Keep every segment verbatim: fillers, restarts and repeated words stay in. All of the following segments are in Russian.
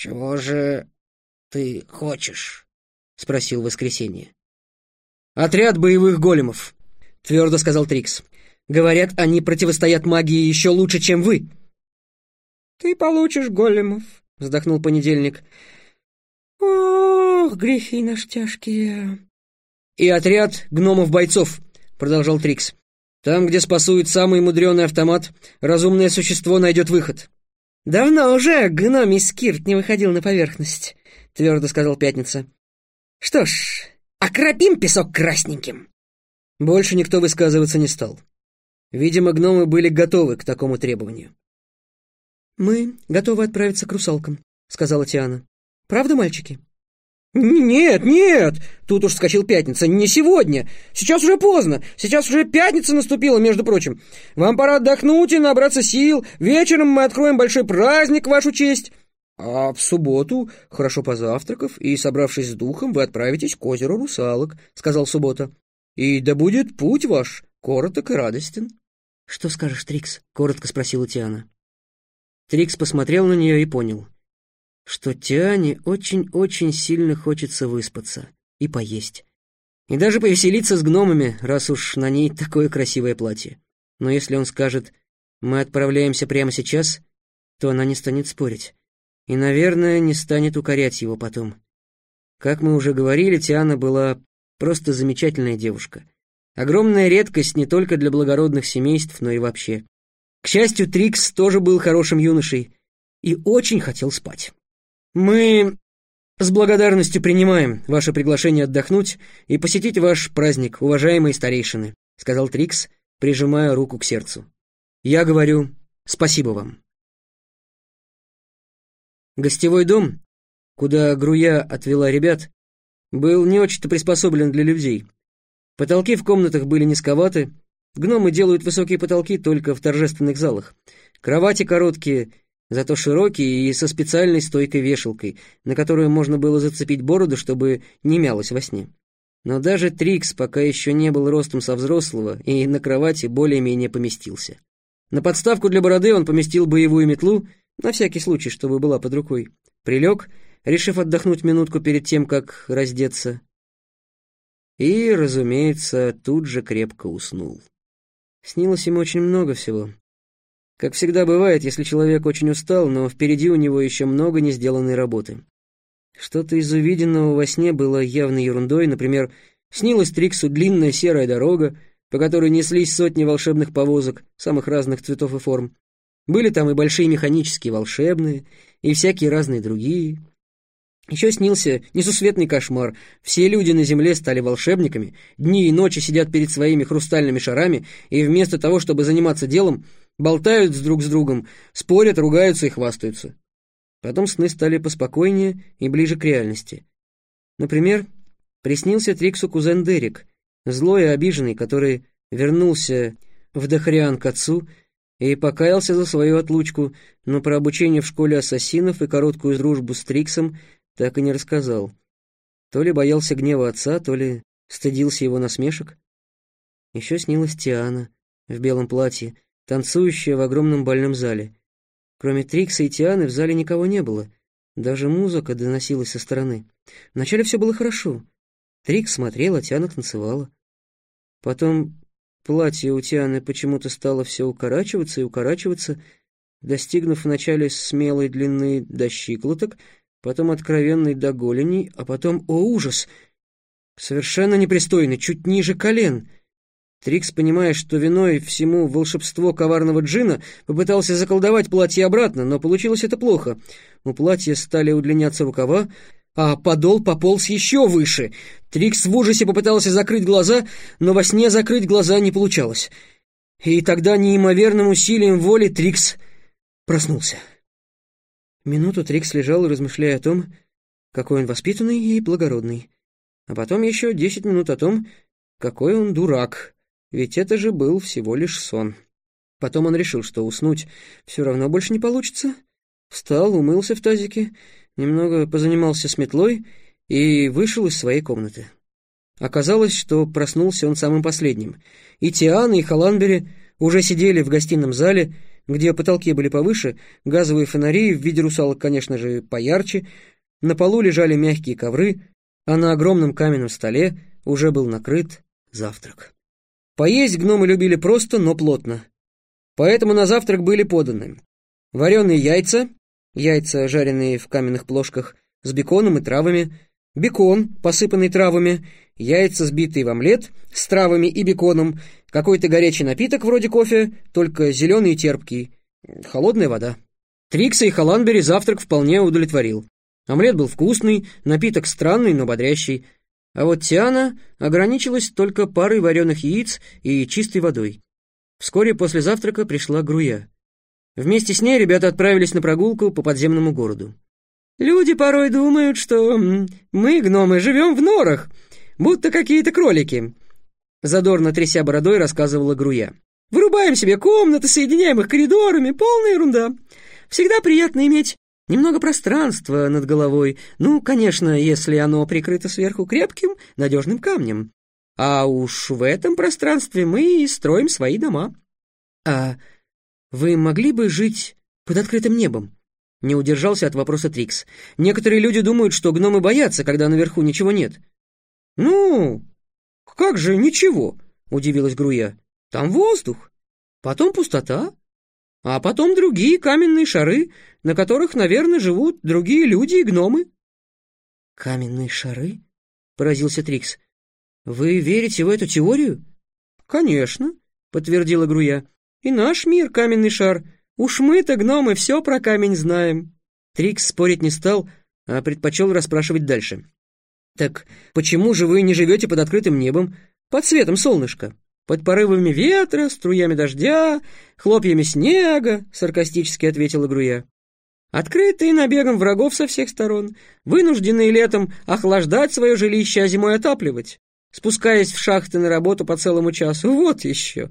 «Чего же ты хочешь?» — спросил Воскресенье. «Отряд боевых големов», — твердо сказал Трикс. «Говорят, они противостоят магии еще лучше, чем вы». «Ты получишь големов», — вздохнул Понедельник. «Ох, грехи наши тяжкие». «И отряд гномов-бойцов», — продолжал Трикс. «Там, где спасует самый мудреный автомат, разумное существо найдет выход». «Давно уже гномий скирт не выходил на поверхность», — твердо сказал Пятница. «Что ж, окропим песок красненьким». Больше никто высказываться не стал. Видимо, гномы были готовы к такому требованию. «Мы готовы отправиться к русалкам», — сказала Тиана. «Правда, мальчики?» «Нет, нет!» — тут уж вскочил Пятница. «Не сегодня! Сейчас уже поздно! Сейчас уже пятница наступила, между прочим! Вам пора отдохнуть и набраться сил! Вечером мы откроем большой праздник в вашу честь! А в субботу, хорошо позавтракав и собравшись с духом, вы отправитесь к озеру Русалок», — сказал Суббота. «И да будет путь ваш короток и радостен». «Что скажешь, Трикс?» — коротко спросила Тиана. Трикс посмотрел на нее и понял, что Тиане очень-очень сильно хочется выспаться и поесть. И даже повеселиться с гномами, раз уж на ней такое красивое платье. Но если он скажет «мы отправляемся прямо сейчас», то она не станет спорить. И, наверное, не станет укорять его потом. Как мы уже говорили, Тиана была просто замечательная девушка. Огромная редкость не только для благородных семейств, но и вообще. К счастью, Трикс тоже был хорошим юношей и очень хотел спать. «Мы с благодарностью принимаем ваше приглашение отдохнуть и посетить ваш праздник, уважаемые старейшины», — сказал Трикс, прижимая руку к сердцу. «Я говорю спасибо вам». Гостевой дом, куда Груя отвела ребят, был не очень-то приспособлен для людей. Потолки в комнатах были низковаты, гномы делают высокие потолки только в торжественных залах. Кровати короткие, зато широкие и со специальной стойкой вешалкой, на которую можно было зацепить бороду, чтобы не мялось во сне. Но даже Трикс пока еще не был ростом со взрослого и на кровати более-менее поместился. На подставку для бороды он поместил боевую метлу, на всякий случай, чтобы была под рукой. Прилег, решив отдохнуть минутку перед тем, как раздеться. И, разумеется, тут же крепко уснул. Снилось ему очень много всего. Как всегда бывает, если человек очень устал, но впереди у него еще много не сделанной работы. Что-то из увиденного во сне было явной ерундой, например, снилась Триксу длинная серая дорога, по которой неслись сотни волшебных повозок самых разных цветов и форм. Были там и большие механические волшебные, и всякие разные другие. Еще снился несусветный кошмар. Все люди на земле стали волшебниками, дни и ночи сидят перед своими хрустальными шарами, и вместо того, чтобы заниматься делом, болтают друг с другом, спорят, ругаются и хвастаются. Потом сны стали поспокойнее и ближе к реальности. Например, приснился Триксу кузен Дерек, злой и обиженный, который вернулся в Дахриан к отцу и покаялся за свою отлучку, но про обучение в школе ассасинов и короткую дружбу с Триксом так и не рассказал. То ли боялся гнева отца, то ли стыдился его насмешек. Еще снилась Тиана в белом платье, танцующая в огромном бальном зале. Кроме Трикса и Тианы в зале никого не было. Даже музыка доносилась со стороны. Вначале все было хорошо. Трикс смотрел, а Тиана танцевала. Потом платье у Тианы почему-то стало все укорачиваться и укорачиваться, достигнув вначале смелой длины до щиколоток, потом откровенной до голеней, а потом, о ужас, совершенно непристойный, чуть ниже колен. Трикс, понимая, что виной всему волшебство коварного джина, попытался заколдовать платье обратно, но получилось это плохо. У платья стали удлиняться рукава, а подол пополз еще выше. Трикс в ужасе попытался закрыть глаза, но во сне закрыть глаза не получалось. И тогда неимоверным усилием воли Трикс проснулся. Минуту Трикс лежал, размышляя о том, какой он воспитанный и благородный. А потом еще десять минут о том, какой он дурак, ведь это же был всего лишь сон. Потом он решил, что уснуть все равно больше не получится. Встал, умылся в тазике, немного позанимался с метлой и вышел из своей комнаты. Оказалось, что проснулся он самым последним. И Тиана, и Халанбери уже сидели в гостином зале, где потолки были повыше, газовые фонари в виде русалок, конечно же, поярче, на полу лежали мягкие ковры, а на огромном каменном столе уже был накрыт завтрак. Поесть гномы любили просто, но плотно. Поэтому на завтрак были поданы вареные яйца, яйца, жареные в каменных плошках, с беконом и травами, бекон, посыпанный травами, яйца, сбитые в омлет, с травами и беконом, какой-то горячий напиток вроде кофе, только зеленый и терпкий, холодная вода. Трикса и Халанбери завтрак вполне удовлетворил. Омлет был вкусный, напиток странный, но бодрящий. А вот Тиана ограничилась только парой вареных яиц и чистой водой. Вскоре после завтрака пришла Груя. Вместе с ней ребята отправились на прогулку по подземному городу. «Люди порой думают, что мы, гномы, живем в норах, будто какие-то кролики», задорно тряся бородой рассказывала Груя. «Вырубаем себе комнаты, соединяем их коридорами, полная ерунда. Всегда приятно иметь немного пространства над головой, ну, конечно, если оно прикрыто сверху крепким, надежным камнем. А уж в этом пространстве мы и строим свои дома». «А вы могли бы жить под открытым небом?» Не удержался от вопроса Трикс. «Некоторые люди думают, что гномы боятся, когда наверху ничего нет». «Ну, как же ничего?» — удивилась Груя. «Там воздух, потом пустота, а потом другие каменные шары, на которых, наверное, живут другие люди и гномы». «Каменные шары?» — поразился Трикс. «Вы верите в эту теорию?» «Конечно», — подтвердила Груя. «И наш мир — каменный шар. Уж мы-то, гномы, все про камень знаем». Трикс спорить не стал, а предпочел расспрашивать дальше. «Так почему же вы не живете под открытым небом, под светом солнышка? Под порывами ветра, струями дождя, хлопьями снега?» — саркастически ответила Груя. «Открытые набегом врагов со всех сторон, вынужденные летом охлаждать свое жилище, а зимой отапливать, спускаясь в шахты на работу по целому часу. Вот еще».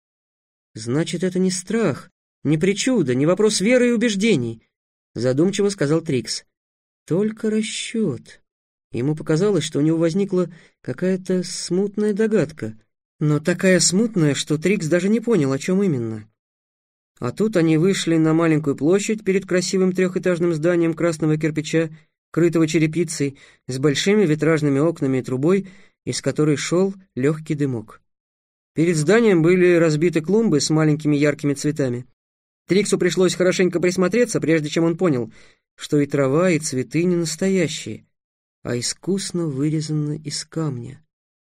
«Значит, это не страх, не причуда, не вопрос веры и убеждений», — задумчиво сказал Трикс. «Только расчет». Ему показалось, что у него возникла какая-то смутная догадка, но такая смутная, что Трикс даже не понял, о чем именно. А тут они вышли на маленькую площадь перед красивым трехэтажным зданием красного кирпича, крытого черепицей, с большими витражными окнами и трубой, из которой шел легкий дымок. Перед зданием были разбиты клумбы с маленькими яркими цветами. Триксу пришлось хорошенько присмотреться, прежде чем он понял, что и трава, и цветы не настоящие, а искусно вырезаны из камня.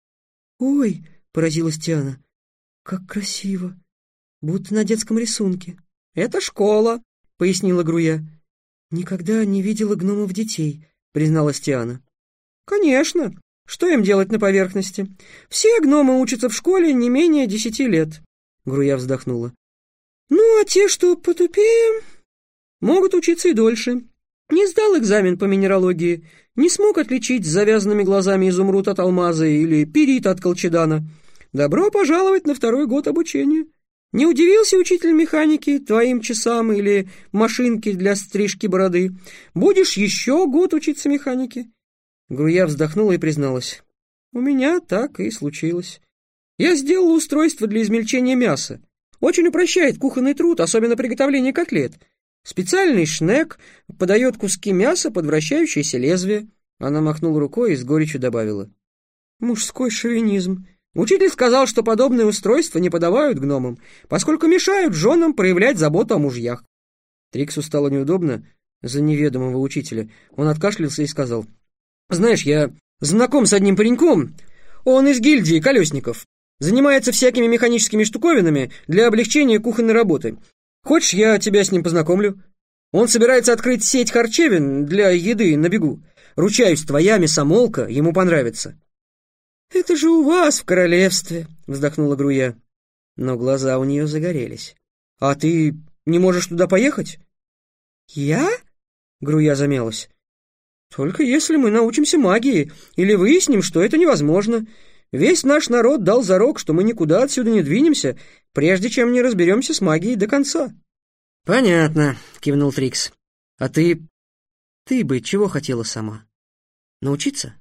«Ой!» — поразилась Тиана. «Как красиво! Будто на детском рисунке». «Это школа», — пояснила Груя. «Никогда не видела гномов детей», — призналась Тиана. «Конечно. Что им делать на поверхности? Все гномы учатся в школе не менее десяти лет», — Груя вздохнула. «Ну, а те, что потупее, могут учиться и дольше. Не сдал экзамен по минералогии, не смог отличить с завязанными глазами изумруд от алмаза или пирит от колчедана. Добро пожаловать на второй год обучения. Не удивился учитель механики твоим часам или машинке для стрижки бороды? Будешь еще год учиться механике». Груя вздохнула и призналась. «У меня так и случилось. Я сделал устройство для измельчения мяса. Очень упрощает кухонный труд, особенно приготовление котлет. Специальный шнек подает куски мяса под вращающееся лезвие». Она махнула рукой и с горечью добавила. «Мужской шовинизм. Учитель сказал, что подобные устройства не подавают гномам, поскольку мешают женам проявлять заботу о мужьях». Триксу стало неудобно за неведомого учителя. Он откашлялся и сказал. «Знаешь, я знаком с одним пареньком. Он из гильдии колесников. Занимается всякими механическими штуковинами для облегчения кухонной работы. Хочешь, я тебя с ним познакомлю? Он собирается открыть сеть харчевин для еды на бегу. Ручаюсь, твоя мясомолка ему понравится». «Это же у вас в королевстве», — вздохнула Груя. Но глаза у нее загорелись. «А ты не можешь туда поехать?» «Я?» — Груя замялась. «Только если мы научимся магии или выясним, что это невозможно. Весь наш народ дал зарок, что мы никуда отсюда не двинемся, прежде чем не разберемся с магией до конца». «Понятно», — кивнул Трикс. «А ты... ты бы чего хотела сама? Научиться?»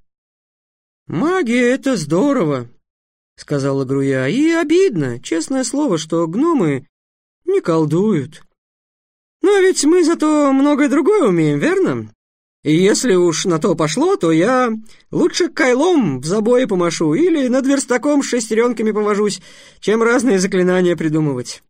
«Магия — это здорово», — сказала Груя. «И обидно, честное слово, что гномы Не колдуют. Но ведь мы зато многое другое умеем, верно? И если уж на то пошло, то я лучше кайлом в забое помашу или над верстаком с шестеренками повожусь, чем разные заклинания придумывать».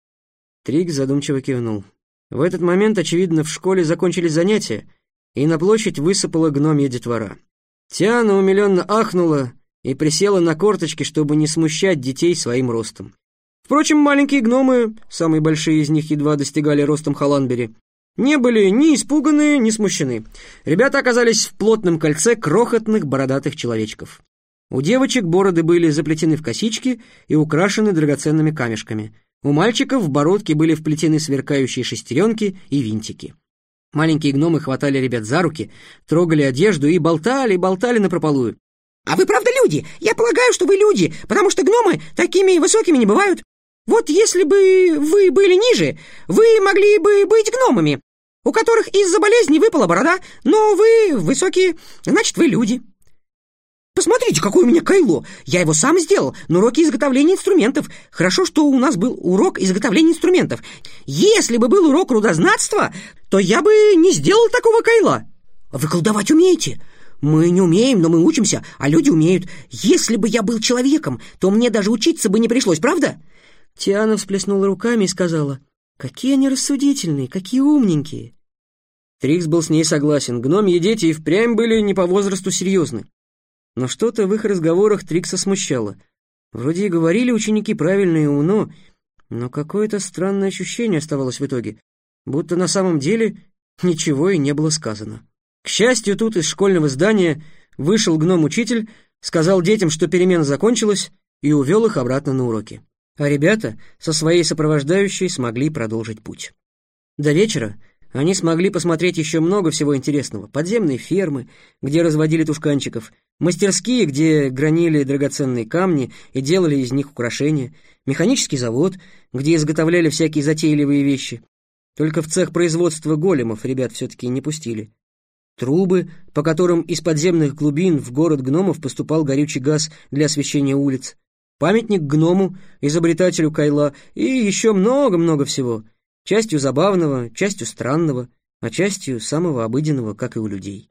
Трикс задумчиво кивнул. В этот момент, очевидно, в школе закончились занятия, и на площадь высыпала гномья детвора. Тиана умиленно ахнула и присела на корточки, чтобы не смущать детей своим ростом. Впрочем, маленькие гномы, самые большие из них едва достигали ростом Халанбери, не были ни испуганы, ни смущены. Ребята оказались в плотном кольце крохотных бородатых человечков. У девочек бороды были заплетены в косички и украшены драгоценными камешками. У мальчиков в бородки были вплетены сверкающие шестеренки и винтики. Маленькие гномы хватали ребят за руки, трогали одежду и болтали, болтали напропалую. «А вы правда люди? Я полагаю, что вы люди, потому что гномы такими высокими не бывают. Вот если бы вы были ниже, вы могли бы быть гномами, у которых из-за болезни выпала борода, но вы высокие, значит, вы люди. Посмотрите, какое у меня кайло! Я его сам сделал на уроке изготовления инструментов. Хорошо, что у нас был урок изготовления инструментов. Если бы был урок рудознатства, то я бы не сделал такого кайла. Вы колдовать умеете? Мы не умеем, но мы учимся, а люди умеют. Если бы я был человеком, то мне даже учиться бы не пришлось, правда?» Тиана всплеснула руками и сказала: «Какие они рассудительные, какие умненькие!» Трикс был с ней согласен. Гномьи дети и впрямь были не по возрасту серьезны. Но что-то в их разговорах Трикса смущало. Вроде и говорили ученики правильно и умно, но какое-то странное ощущение оставалось в итоге, будто на самом деле ничего и не было сказано. К счастью, тут из школьного здания вышел гном-учитель, сказал детям, что перемена закончилась, и увел их обратно на уроки. А ребята со своей сопровождающей смогли продолжить путь. До вечера они смогли посмотреть еще много всего интересного. Подземные фермы, где разводили тушканчиков, мастерские, где гранили драгоценные камни и делали из них украшения, механический завод, где изготовляли всякие затейливые вещи. Только в цех производства големов ребят все-таки не пустили. Трубы, по которым из подземных глубин в город гномов поступал горючий газ для освещения улиц, памятник гному, изобретателю кайла и еще много-много всего, частью забавного, частью странного, а частью самого обыденного, как и у людей.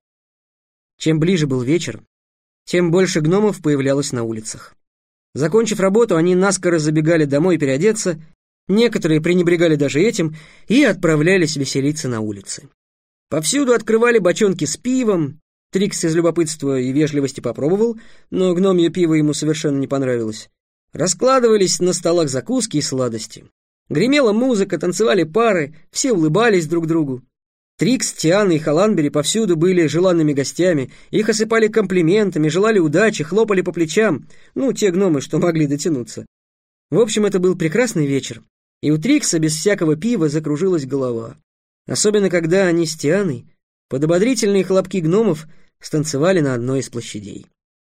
Чем ближе был вечер, тем больше гномов появлялось на улицах. Закончив работу, они наскоро забегали домой переодеться, некоторые пренебрегали даже этим и отправлялись веселиться на улице. Повсюду открывали бочонки с пивом. Трикс из любопытства и вежливости попробовал, но гномье пиво ему совершенно не понравилось. Раскладывались на столах закуски и сладости. Гремела музыка, танцевали пары, все улыбались друг другу. Трикс, Тиана и Халанбери повсюду были желанными гостями, их осыпали комплиментами, желали удачи, хлопали по плечам, ну, те гномы, что могли дотянуться. В общем, это был прекрасный вечер, и у Трикса без всякого пива закружилась голова. Особенно, когда они с Тианой под ободрительные хлопки гномов станцевали на одной из площадей.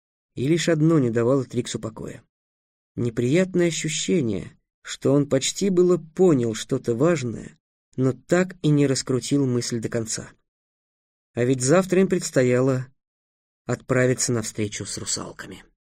И лишь одно не давало Триксу покоя. Неприятное ощущение, что он почти было понял что-то важное, но так и не раскрутил мысль до конца. А ведь завтра им предстояло отправиться на встречу с русалками.